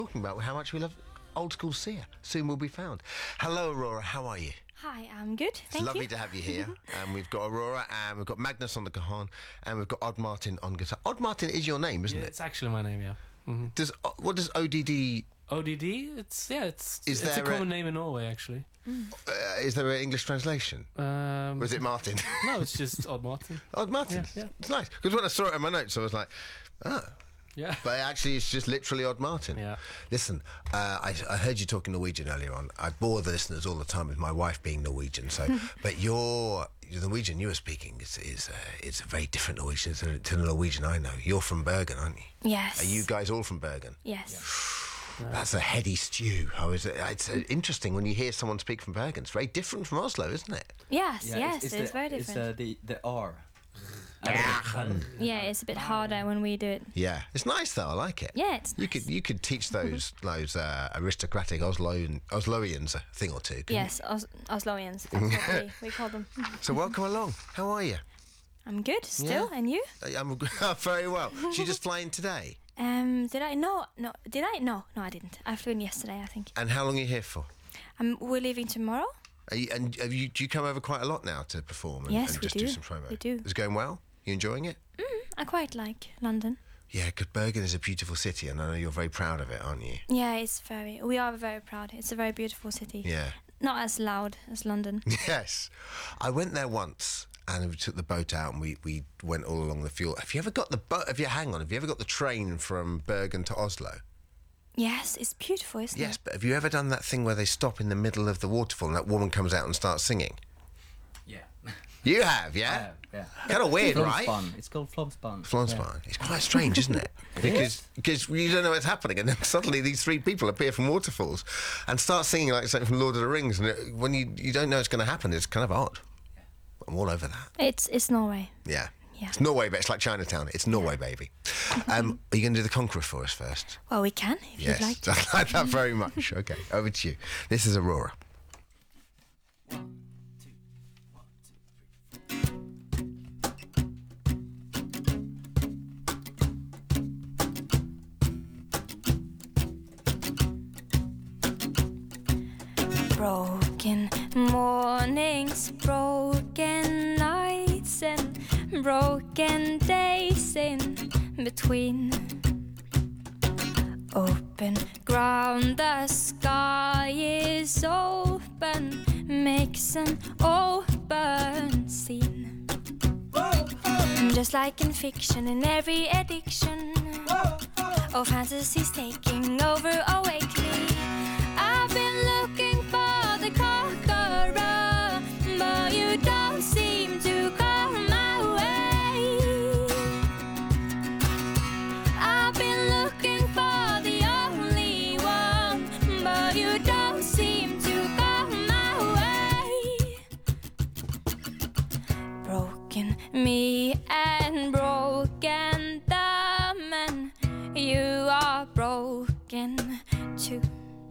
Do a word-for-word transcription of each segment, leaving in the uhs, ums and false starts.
talking about how much we love old school Sia. Soon will be found. Hello, Aurora. How are you? Hi, I'm good. Thank it's lovely you. to have you here. um, we've got Aurora, and we've got Magnus on the cajon, and we've got Odd Martin on guitar. Odd Martin is your name, isn't Yeah, it? it's actually my name, yeah. Mm-hmm. Does what does O D D? O D D? It's yeah, it's Is it's a there common a- name in Norway actually. Uh, is there an English translation? Um, Or is it Martin? no, it's just Odd Martin. Odd Martin. Yeah, yeah. It's nice because when I saw it in my notes, I was like, oh. Yeah. But actually, it's just literally Odd Martin. Yeah. Listen, uh, I, I heard you talking Norwegian earlier on. I bore the listeners all the time with my wife being Norwegian. So, but your the Norwegian you were speaking is is uh, it's a very different Norwegian to, to the Norwegian I know. You're from Bergen, aren't you? Yes. Are you guys all from Bergen? Yes. That's a heady stew. I was, it's uh, interesting when you hear someone speak from Bergen. It's very different from Oslo, isn't it? Yes, Yeah, yes, it's, it's, it's the, very different. It's uh, the the R. Yeah, it's a bit harder when we do it. Yeah, it's nice though. I like it. Yeah, it's You nice. could you could teach those those uh, aristocratic Oslo Osloians a thing or two. couldn't Yes, Os- Osloians. That's what we, we call them. you? So welcome along. How are you? I'm good still, Yeah. and you? I'm very well. Did you just fly in today? Um, did I? No, no. Did I? No, no, I didn't. I flew in yesterday, I think. And how long are you here for? Um, we're leaving tomorrow. Are you, and have you, do you come over quite a lot now to perform and, Yes, and we just do. do. some promo? We do. Is it going well? You enjoying it? I quite like London. Yeah, because Bergen is a beautiful city, and I know you're very proud of it, aren't you? Yeah, it's very. We are very proud. It's a very beautiful city. Yeah. Not as loud as London. Yes. I went there once and we took the boat out and we, we went all along the fjord. Have you ever got the boat? Have you, hang on, have you ever got the train from Bergen to Oslo? Yes, it's beautiful, isn't Yes, it? but have you ever done that thing where they stop in the middle of the waterfall and that woman comes out and starts singing? Yeah. You have, yeah? Yeah. yeah. Kind of weird, right? Flomspan. It's called Flomspan. Flonspan. It's quite strange, isn't it? Because because you don't know what's happening, and then suddenly these three people appear from waterfalls and start singing like something from Lord of the Rings, and it, when you you don't know it's going to happen, it's kind of odd. I'm all over that. It's it's Norway. Yeah. Yeah. It's Norway, but it's like Chinatown. It's Norway, baby. Um, are you going to do the Conqueror for us first? Well, we can if Yes. you'd like to. I like that very much. Okay, over to you. This is Aurora. Broken mornings, broken nights, and broken days in between. Open ground, the sky is open, makes an open scene. Just like in fiction, in every addiction of fantasies taking over, awake me. I've been looking for the conqueror, but you don't seem to come my way. I've been looking for the only one, but you don't seem to come my way. Broken me and broken them, and you are broken too.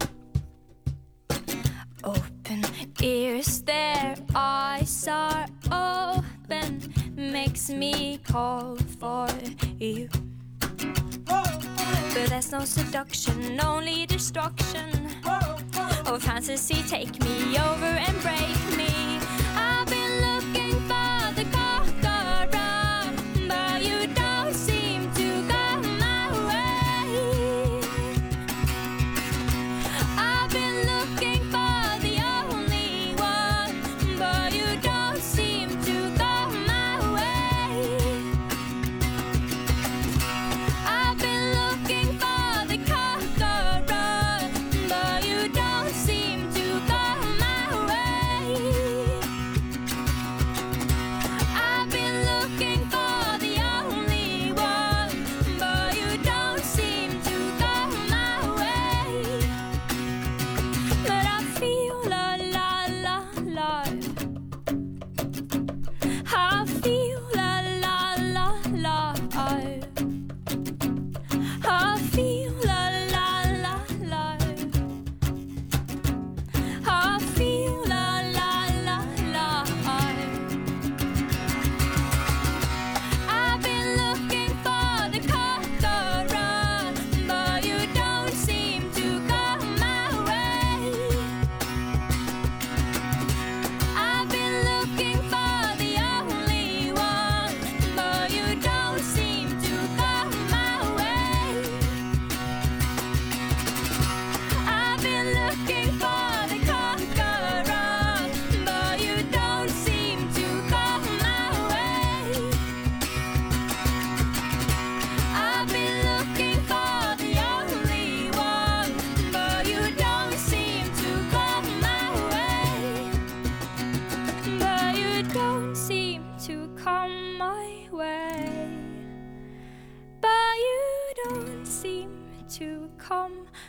Open ears, their eyes are open, makes me call for you. But there's no seduction, only destruction. Oh, fantasy, take me over and break me. I've been looking for the conqueror, but you don't seem to come my way. I've been looking for the only one, but you don't seem to come my way. I've been looking for the conqueror, but you don't seem to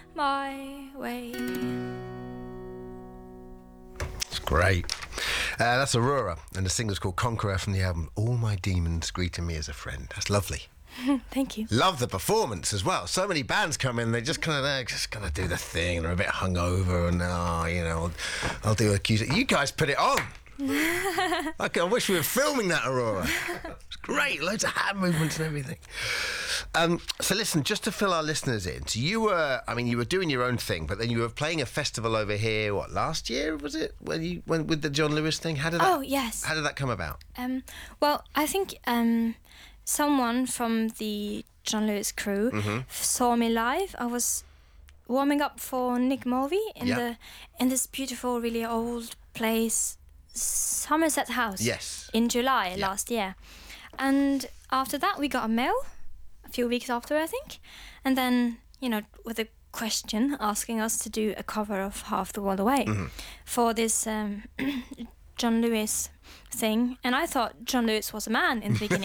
my way. It's great. Uh, that's Aurora, and the single's called Conqueror from the album All My Demons Greeting Me as a Friend. That's lovely. Thank you. Love the performance as well. So many bands come in, they just kind of they're just gonna do the thing, and they're a bit hungover, and oh, you know, I'll, I'll do a cue. You guys put it on. I, I wish we were filming that, Aurora. It's great, loads of hand movements and everything. Um, so listen, just to fill our listeners in, so you were, I mean, you were doing your own thing, but then you were playing a festival over here. What, last year was it? When you went with the John Lewis thing? How did that? Oh, yes. How did that come about? Um, well, I think um, someone from the John Lewis crew Mm-hmm. f- saw me live. I was warming up for Nick Mulvey in Yeah. the in this beautiful, really old place, Somerset House. Yes. In July Yeah. last year, and after that we got a mail a few weeks after, I think, and then you know with a question asking us to do a cover of Half the World Away Mm-hmm. for this um, John Lewis thing, and I thought John Lewis was a man in the beginning.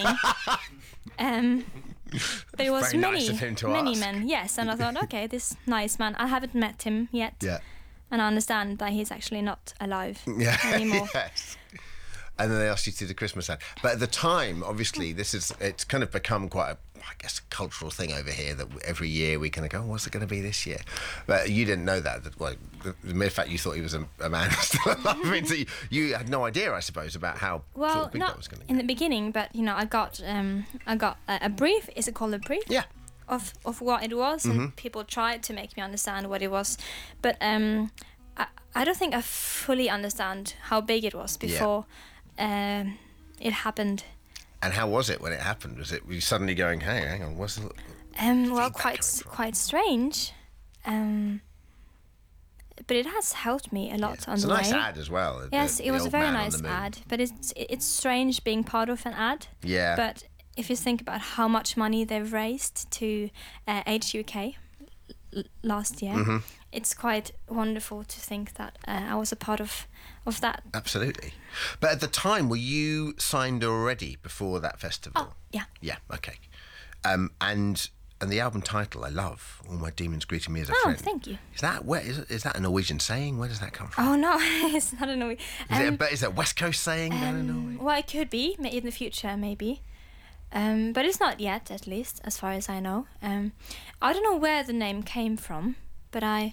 um, but it was Very many, nice of him to many ask. men. Yes, and I thought, okay, this nice man. I haven't met him yet, Yeah. and I understand that he's actually not alive Yeah. anymore. Yes. And then they asked you to do the Christmas ad. But at the time, obviously, this is, it's kind of become quite a, I guess, a cultural thing over here that every year we kind of go, oh, what's it going to be this year? But you didn't know that. that well, the, the mere fact you thought he was a, a man still alive. I mean, so you, you had no idea, I suppose, about how Well, sort of big that not was going to in get. the beginning, but you know, I got um, I got a, a brief. Is it called a brief? Yeah. Of of what it was, Mm-hmm. and people tried to make me understand what it was, but um, I I don't think I fully understand how big it was Yeah. before um, it happened. And how was it when it happened? Was it, were you suddenly going, hey, hang on, what's the... Um, well, feedback quite coming from? quite strange, um, but it has helped me a lot on It's a the nice way. ad as well. the- Yes, the it was a old very man on nice the moon. ad, but it's it's strange being part of an ad. Yeah. But if you think about how much money they've raised to uh, Age U K l- last year, Mm-hmm. it's quite wonderful to think that uh, I was a part of of that. Absolutely. But at the time, were you signed already before that festival? Oh, yeah. Yeah, okay. Um, and and the album title, I love, All My Demons Greeting Me as a Oh, Friend. thank you. Is that where is, is that a Norwegian saying? Where does that come from? Oh no, it's not a Norway. Is, it a, but is that West Coast saying? I don't know. Well, it could be ma- in the future, maybe. Um, but it's not yet, at least, as far as I know. Um, I don't know where the name came from, but I,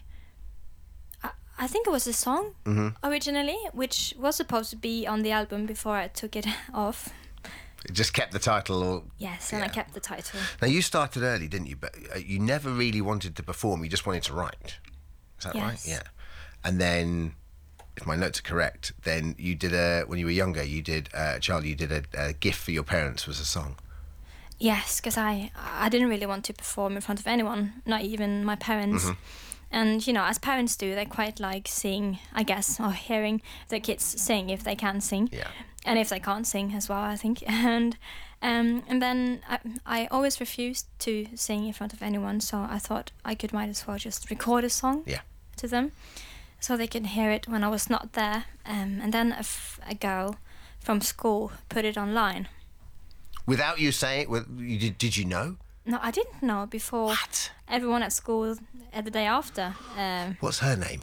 I, I think it was a song Mm-hmm. originally, which was supposed to be on the album before I took it off. It just kept the title. Or, Yes, and I Yeah. kept the title. Now you started early, didn't you? But uh, you never really wanted to perform. You just wanted to write. Is that right? Yes. Yeah. And then, if my notes are correct, then you did a when you were younger. You did uh, Charlie. You did a, a gift for your parents. Was a song. Yes, because I I didn't really want to perform in front of anyone, not even my parents. Mm-hmm. And you know, as parents do, they quite like seeing, I guess, or hearing their kids sing if they can sing, Yeah. and if they can't sing as well, I think. And um, and then I, I always refused to sing in front of anyone, so I thought I could might as well just record a song Yeah. to them, so they can hear it when I was not there. Um, and then a, f- a girl from school put it online. Without you saying it, with- you did, did you know? No, I didn't know before. What? Everyone at school uh, the day after. Um, What's her name?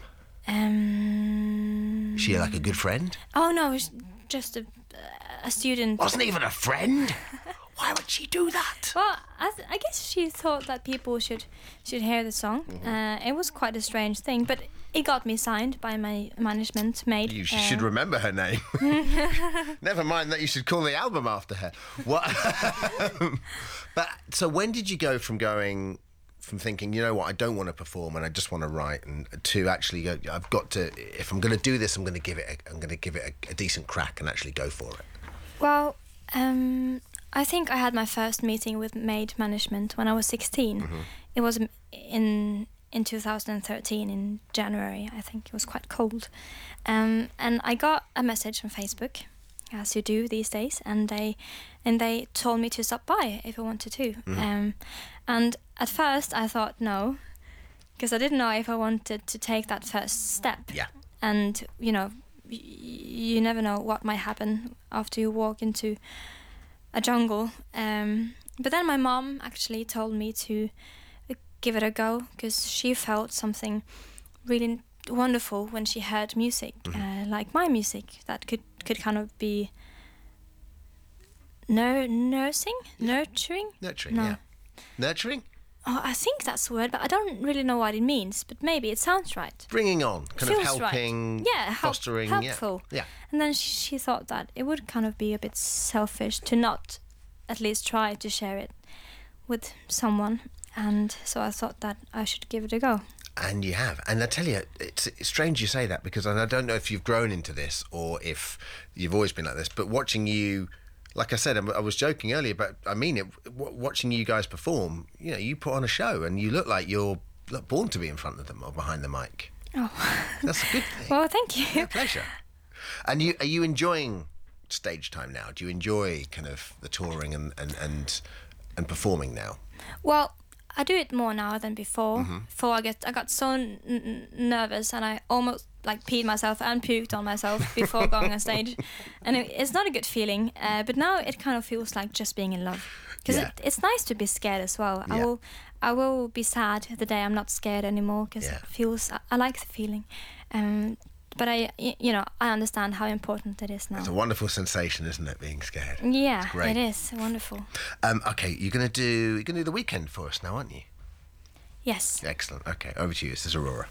um, Is she like a good friend? oh no, it's just a, a student. Wasn't even a friend. Why would she do that? Well, I, th- I guess she thought that people should should hear the song. Mm-hmm. Uh, it was quite a strange thing, but it got me signed by my management made. You sh- uh, should remember her name. Never mind that you should call the album after her. What? But so when did you go from going from thinking, you know what, I don't want to perform and I just want to write, and to actually go, I've got to, if I'm going to do this, I'm going to give it, a, I'm going to give it a, a decent crack and actually go for it. Well, um, I think I had my first meeting with Made Management when I was sixteen. Mm-hmm. It was in in two thousand thirteen in January. I think it was quite cold, um, and I got a message on Facebook, as you do these days, and they and they told me to stop by if I wanted to. Mm-hmm. Um, and at first I thought no, because I didn't know if I wanted to take that first step. Yeah. And you know, y- you never know what might happen after you walk into a jungle. Um, but then my mom actually told me to uh, give it a go, because she felt something really wonderful when she heard music, Mm-hmm. uh, like my music, that could, could kind of be nur- nursing, nurturing. Nurturing, No. yeah. Nurturing? Oh, I think that's the word, but I don't really know what it means. But maybe it sounds right. Bringing on, kind of Feels right. helping, Yeah, help- fostering. helpful. Yeah. yeah. And then she, she thought that it would kind of be a bit selfish to not at least try to share it with someone. And so I thought that I should give it a go. And you have. And I tell you, it's, it's strange you say that, because I don't know if you've grown into this or if you've always been like this, but watching you, like I said, I was joking earlier, but I mean it, w- watching you guys perform, you know, you put on a show and you look like you're look, born to be in front of them or behind the mic. Oh, That's a good thing. well, thank you. Yeah, pleasure. And you are you enjoying stage time now? Do you enjoy kind of the touring and, and, and, and performing now? Well, I do it more now than before. Mm-hmm. Before I get, I got so n- n- nervous and I almost like peed myself and puked on myself before going on stage, and it, it's not a good feeling. Uh, but now it kind of feels like just being in love, because Yeah. it, it's nice to be scared as well. I Yeah. will, I will be sad the day I'm not scared anymore, because Yeah. it feels. I, I like the feeling, um, but I, y- you know, I understand how important it is now. It's a wonderful sensation, isn't it, being scared? Yeah, It's great. it is wonderful. Um, okay, you're gonna do you're gonna do the weekend for us now, aren't you? Yes. Excellent. Okay, over to you. This is Aurora.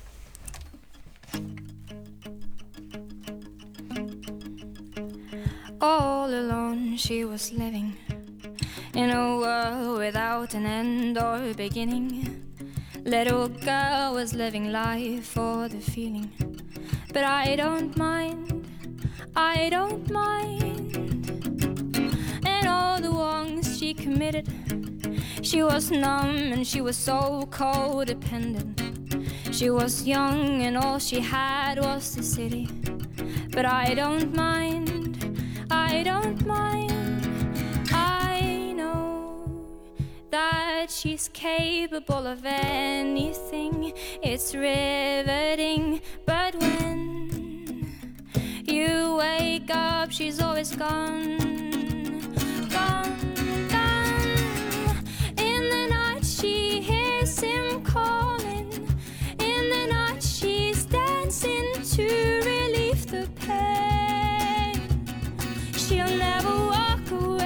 All alone she was living in a world without an end or beginning. Little girl was living life for the feeling. But I don't mind, I don't mind. And all the wrongs she committed, she was numb and she was so codependent. She was young and all she had was the city. But I don't mind, I don't mind. I know that she's capable of anything. It's riveting, but when you wake up, she's always gone, gone, gone. In the night she hears him calling. In the night she's dancing to relieve the pain. She'll never walk away.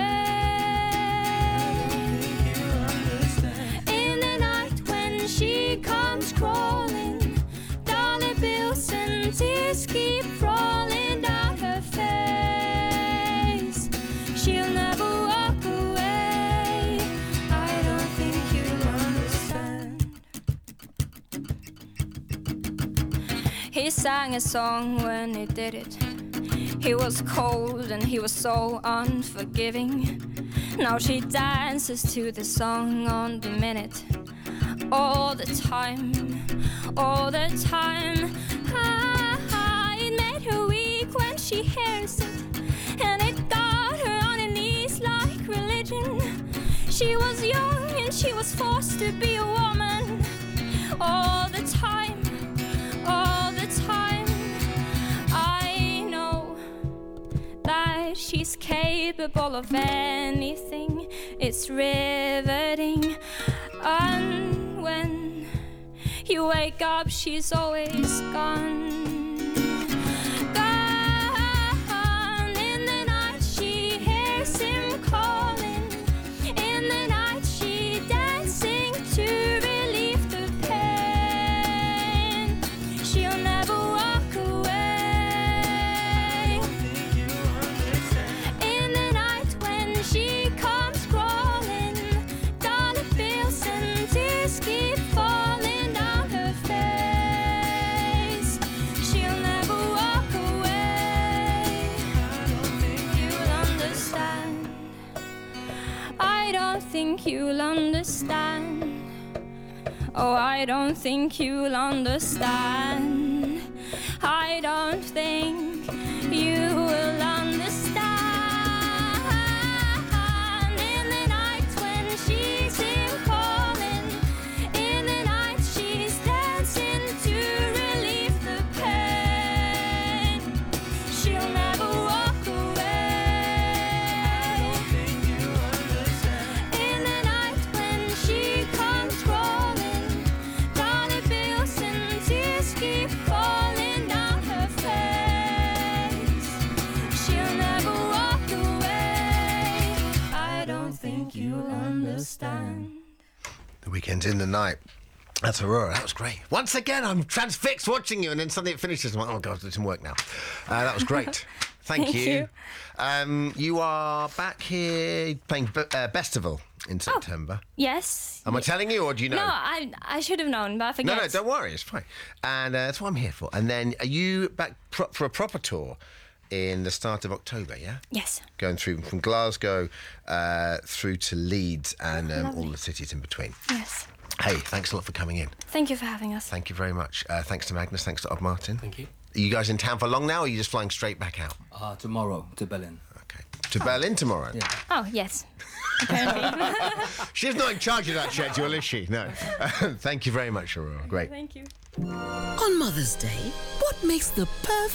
In the night when she comes crawling, dollar bills and tears keep rolling down her face. She'll never walk away. I don't think you'll understand. He sang a song when he did it. He was cold and he was so unforgiving. Now she dances to the song on the minute. All the time, all the time. Ah, ah, it made her weak when she hears it. And it got her on her knees like religion. She was young and she was forced to be a woman. All the time, all the time. I know that she's capable of anything. It's riveting. And when you wake up, she's always gone. Gone. In the night she hears him calling. In the night she dancing to relieve the pain. She'll never walk away. In the night when she comes crawling, dollar bills and tears keep falling down her face. She'll never walk away. You'll understand. I don't think you'll understand. Oh, I don't think you'll understand. I don't think you will understand. In the night when she's him calling, in the night she's dancing to relieve the pain. She'll never walk away. In the night when she comes crawling, Weekends in the Night. That's Aurora. That was great. Once again, I'm transfixed watching you, and then suddenly it finishes. I'm like, oh, God, it doesn't work now. Uh, that was great. Thank, Thank you. you. Um, you are back here playing Be- uh, Bestival in September. Yes. Am I telling you, or do you know? No, I I should have known, but I forget. No, no, don't worry. It's fine. And uh, that's what I'm here for. And then are you back pro- for a proper tour in the start of October, yeah? Yes. Going through from Glasgow uh, through to Leeds and um, Lovely. all the cities in between. Yes. Hey, thanks a lot for coming in. Thank you for having us. Thank you very much. Uh, thanks to Magnus. Thanks to Odd Martin. Thank you. Are you guys in town for long now, or are you just flying straight back out? Uh, tomorrow to Berlin. Okay. To Berlin tomorrow? Yeah. Oh, yes. Apparently. She's not in charge of that schedule, is she? No. Thank you very much, Aurora. Great. Thank you. On Mother's Day, what makes the perfect